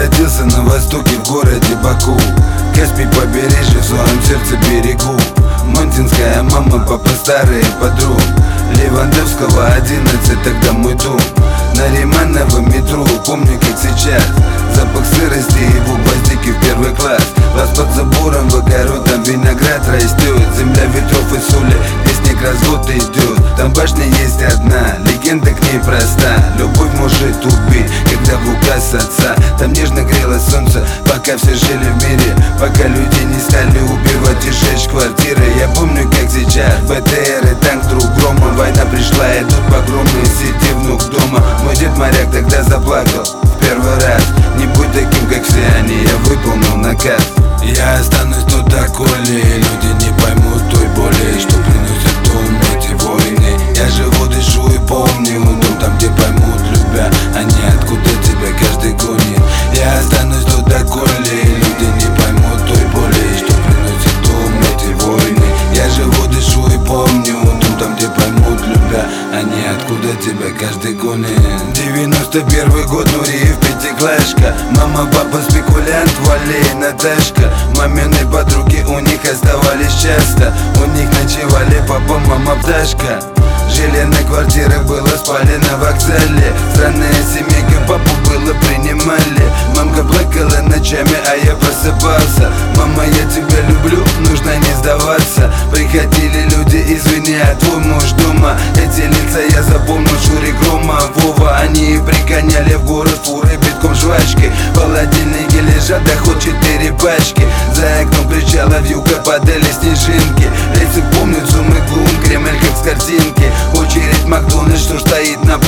родился на востоке в городе Баку. Каспий побережье в своем сердце берегу. Монтинская мама, папа старый подруг. Левандовского 11, тогда мой дом. Нариманово метро, помню как сейчас. Запах сырости и гвоздики в первый класс. Вас под забором в огород, там виноград растет. Земля ветров и соли, где снег развод идет. Там башня есть одна, легенда к ней проста. Любовь может убить, когда в указ отца. Там нежно грело солнце, пока все жили в мире. Пока люди не стали убивать и жечь квартиры. Я помню как сейчас, БТР и танк друг громом. Война пришла, идут погромы, сиди внук дома. Мой дед моряк тогда заплакал в первый раз. Не будь таким как все они, я выполнил наказ. Я останусь тут доколе люди не поймут той боли, что приносят дом эти войны. Я живу, дышу и помню дом там, где поймут, любя, а не откуда тебя каждый гонит. Я останусь тут доколе люди не поймут той боли, что приносят дом эти войны. Я живу, дышу и помню дом там, где поймут, любя, а не откуда тебя каждый гонит. 91 год, Нуриев, пятиклашка. Мама, папа, спекулянт, Валей, Наташка. Мамины подруги у них оставались часто. У них ночевали папа, мама, пташка. Жили на квартирах, было спали на вокзале. Странная семейка, папу было принимали. Мамка плакала ночами, а я просыпался. Мама, я тебя люблю, нужно не сдаваться. Приходили люди, извини, а твой муж дома. Эти лица я запомнил, Шури, Грома, Вова. Они пригоняли в город фуры битком жвачкой. В холодильнике лежат доход 4 пачки. За окном кричала вьюга, падали снежинки. Рельсы помнят сумы глум, Кремль как с картинки. Очередь Макдональдс, что стоит на